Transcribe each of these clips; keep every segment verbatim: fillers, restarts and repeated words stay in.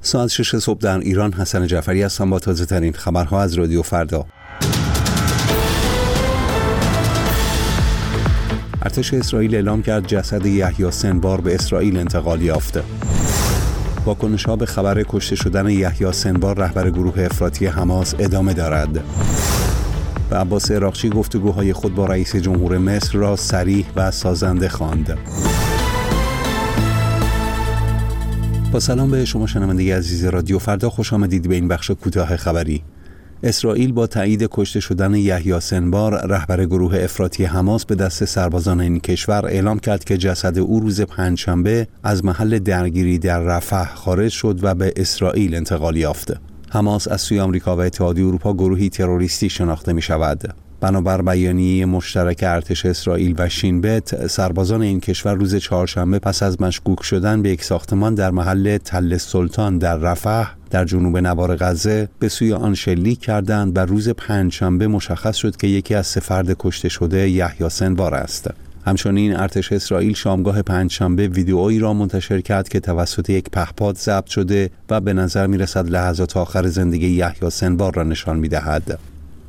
ساعت شش صبح در ایران. حسن جعفری هستم با تازه ترین خبرها از رادیو فردا. ارتش اسرائیل اعلام کرد جسد یحیی سنوار به اسرائیل انتقال یافته. واکنش‌ها به خبر کشته شدن یحیی سنوار رهبر گروه افراطی حماس ادامه دارد. و عباس عراقچی گفتگوهای خود با رئیس جمهور مصر را صریح و سازنده خواند. با سلام به شما شنونده عزیز رادیو فردا، خوش آمدید به این بخش کوتاه خبری. اسرائیل با تایید کشته شدن یحیی سنوار رهبر گروه افراطی حماس به دست سربازان این کشور اعلام کرد که جسد او روز پنجشنبه از محل درگیری در رفح خارج شد و به اسرائیل انتقال یافت. حماس از سوی آمریکا و اتحادیه اروپا گروهی تروریستی شناخته می شود. بنابر بیانیه مشترک ارتش اسرائیل و شین بت، سربازان این کشور روز چهارشنبه پس از مشکوک شدن به یک ساختمان در محل تل سلطان در رفح در جنوب نوار غزه به سوی آن شلیک کردند و روز پنجشنبه مشخص شد که یکی از سه فرد کشته شده یحیی سنوار است. همچنین ارتش اسرائیل شامگاه پنجشنبه ویدئویی را منتشر کرد که توسط یک پهپاد ضبط شده و به نظر می‌رسد لحظات آخر زندگی یحیی سنوار را نشان می‌دهد.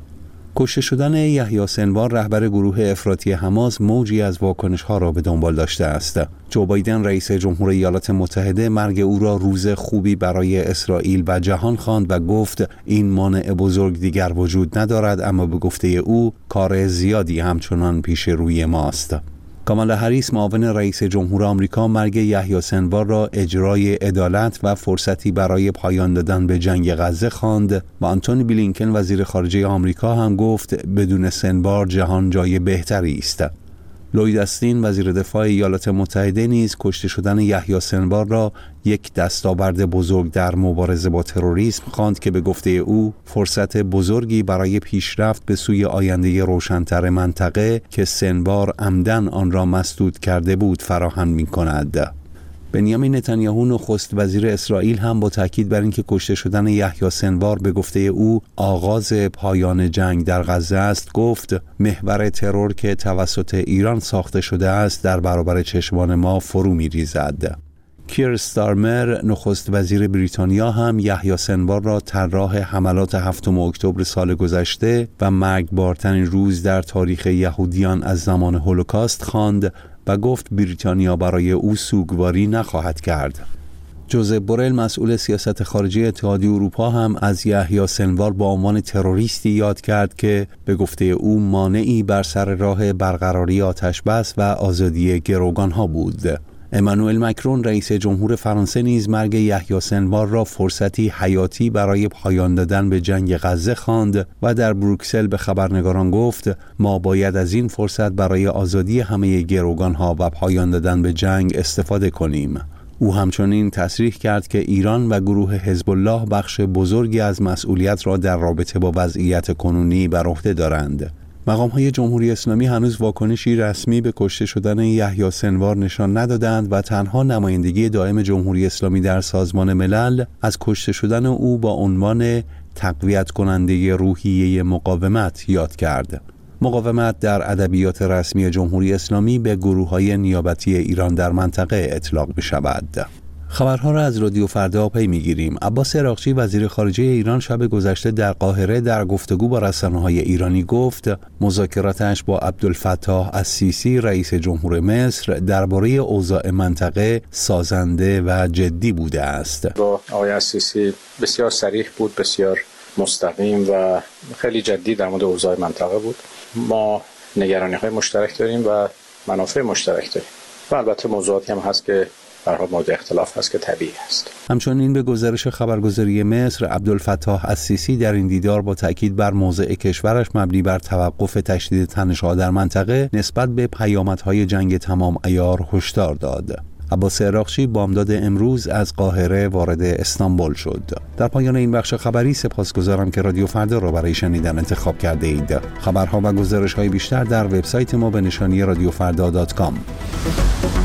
کشته شدن یحیی سنوار رهبر گروه افراطی حماس موجی از واکنش‌ها را به دنبال داشته است. جو بایدن رئیس جمهور ایالات متحده مرگ او را روز خوبی برای اسرائیل و جهان خواند و گفت این مانع بزرگ دیگر وجود ندارد، اما به گفته او کار زیادی همچنان پیش روی ماست. کامالا هریس معاون رئیس جمهور آمریکا مرگ یحیی سنوار را اجرای عدالت و فرصتی برای پایان دادن به جنگ غزه خواند و آنتونی بلینکن وزیر خارجه آمریکا هم گفت بدون سنوار جهان جای بهتری است. لوید استین وزیر دفاع ایالات متحده نیز کشته شدن یحیی سنوار را یک دستاورد بزرگ در مبارزه با تروریسم خواند که به گفته او فرصت بزرگی برای پیشرفت به سوی آینده روشن‌تر منطقه که سنوار عمدن آن را مسدود کرده بود فراهم می‌کند. بنیامین نتانیاهو نخست وزیر اسرائیل هم با تاکید بر اینکه کشته شدن یحیی سنوار به گفته او آغاز پایان جنگ در غزه است گفت محور ترور که توسط ایران ساخته شده است در برابر چشمان ما فرو می‌ریزد. کیر استارمر نخست وزیر بریتانیا هم یحیی سنوار را طراح حملات هفتم اکتبر سال گذشته و مرگبارترین روز در تاریخ یهودیان از زمان هولوکاست خواند و گفت بریتانیا برای او سوگواری نخواهد کرد. جوزف بورل مسئول سیاست خارجی اتحادیه اروپا هم از یحیی سنوار با عنوان تروریستی یاد کرد که به گفته او مانعی بر سر راه برقراری آتش‌بس و آزادی گروگان‌ها بود. امانوئل مکرون رئیس جمهور فرانسه نیز مرگ یحیی سنوار را فرصتی حیاتی برای پایان دادن به جنگ غزه خواند و در بروکسل به خبرنگاران گفت ما باید از این فرصت برای آزادی همه گروگان‌ها و پایان دادن به جنگ استفاده کنیم. او همچنین تصریح کرد که ایران و گروه حزب الله بخش بزرگی از مسئولیت را در رابطه با وضعیت کنونی بر عهده دارند. مقام‌های جمهوری اسلامی هنوز واکنشی رسمی به کشته شدن یحیی سنوار نشان ندادند و تنها نمایندگی دائم جمهوری اسلامی در سازمان ملل از کشته شدن او با عنوان تقویت کننده روحیه مقاومت یاد کرد. مقاومت در ادبیات رسمی جمهوری اسلامی به گروه‌های نیابتی ایران در منطقه اطلاق می‌شود. خبرها را از رادیو فردا پی می‌گیریم. عباس عراقچی وزیر خارجه ایران شب گذشته در قاهره در گفتگو با رسانه‌های ایرانی گفت مذاکراتش با عبدالفتاح السیسی رئیس جمهور مصر درباره اوضاع منطقه سازنده و جدی بوده است. با آقای السیسی بسیار صریح بود، بسیار مستقیم و خیلی جدی در مورد اوضاع منطقه بود. ما نگرانی‌های مشترک داریم و منافع مشترک داریم و البته موضوعاتی هم هست که برها مورد اختلاف هست که طبیعی است. همچنین به گزارش خبرگزاری مصر، عبدالفتاح السیسی در این دیدار با تاکید بر موضع کشورش مبنی بر توقف تشدید تنش‌ها در منطقه نسبت به پیامدهای جنگ تمام عیار هشدار داد. عباس عراقچی بامداد امروز از قاهره وارد استانبول شد. در پایان این بخش خبری سپاسگزارم که رادیو فردا را برای شنیدن انتخاب کرده اید. خبرها و گزارش‌های بیشتر در وبسایت ما به نشانی رادیو فردا دات کام.